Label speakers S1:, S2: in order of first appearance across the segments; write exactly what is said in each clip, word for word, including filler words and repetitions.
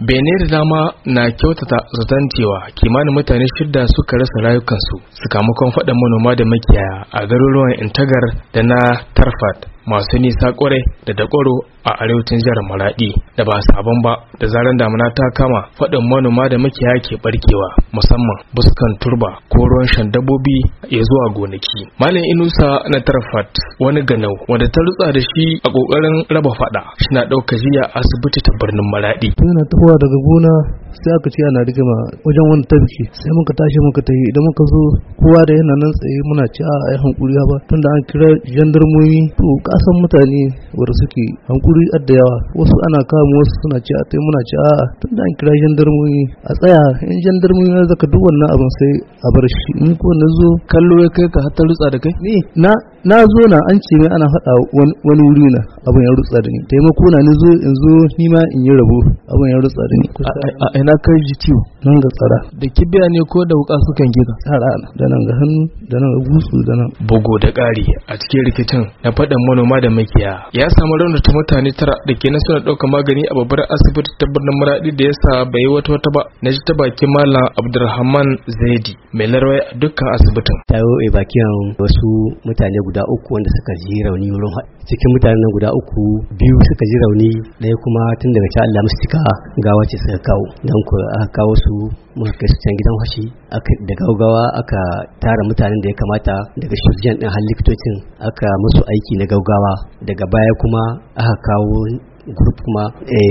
S1: Benin da dama na kyautata zaton cewa kimanin mutane shida suka rasa rayukansu sakamakon faɗan manoma da makiyaya a garuruwan Intagar da na Tarfat masu nisa kwarai da Dakoro a arewacin jihar Maradi da ba sabon ba da zaran damuna ta kama faɗin manoma da makiyaya ke barkewa musamman buskan turba ko ruwan shan dabbobi ya zuwa gonaki. Malam Inusa na Tarfat wani ganau wanda ta rutsa da shi a kokarin raba faɗa shi na ɗauka jiya asibiti ta birnin Maradi.
S2: Yana tafowa daga gona sai aka ce ana rigima wajen wani tafki sai muka tashi muka tafi idan muka zo kowa da yana nan tsaye muna ci a ai hankuri ba tunda an kira jandarmomi to kasan mutane wanda suke hankuri adda yawa wasu ana kama wasu suna ci a tai muna ci a tunda an kira jandarmomi a tsaya in jandarmomi ya zaka duk wannan abin sai a bar shi in ko na zo kallo ya kai ka har ta rutsa da kai ni na na zo na an ce mai ana faɗa wani wuri na abin ya rutsa da ni taimako na ni zo in zo ni ma in yi rabo abin ya rutsa da ni
S1: a ina kai ji ciwo
S2: nan ga tsara
S1: da kibiya ne ko da wuka sukan gida
S2: tsara da nan ga hannu da nan ga gusu da nan
S1: bugu da ƙari a cikin rikicin na faɗin manoma da makiya ya samu raunata mutane tara da ke nan suna ɗaukar magani a babbar asibiti ta birnin Maradi da yasa bai wata wata ba na ji ta bakin Malam Abdulrahman Zaidi mai larwai a dukkan asibitin
S3: tayo e bakin wasu mutane guda uku wanda suka ji rauni wurin cikin mutanen guda uku biyu suka ji rauni ɗaya kuma tun daga can Allah musu cika gawa ce suka kawo don ku aka kawo su muka kai su can gidan hashi da gaugawa aka tara mutanen da ya kamata daga shirjan ɗin har likitocin aka musu aiki na gaugawa daga baya kuma aka kawo grup kuma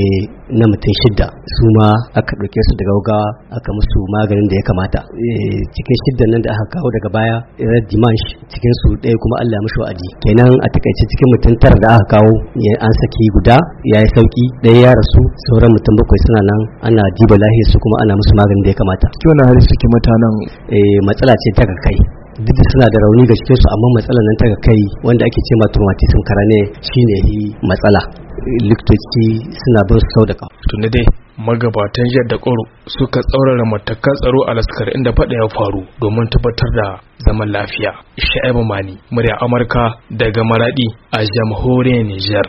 S3: na mutum shidda su ma aka ɗauke su daga gaugawa aka musu maganin da ya kamata cikin shidda nan da aka kawo daga baya red dimanche cikin su ɗaya kuma Allah ya mishi wa'adi kenan a takaice cikin mutum tara da aka kawo an saki guda ya yi sauki ɗaya ya rasu sauran mutum bakwai suna nan ana diba lahiyar su kuma ana musu maganin da ya kamata.
S1: Kiwon hali suke mutanen
S3: matsala ce ta kai duk da suna da rauni ga cikinsu amma matsalar nan ta kai wanda ake ce ma traumatism karane shine yi matsala likitoci suna bin sau da kawo.
S1: Tunda dai magabatan jihar da Koro suka tsaurara matakan tsaro a laskar inda faɗa ya faru domin tabbatar da zaman lafiya. Sha'ibu Mani, murya Amurka daga Maradi a jamhuriyar Nijar.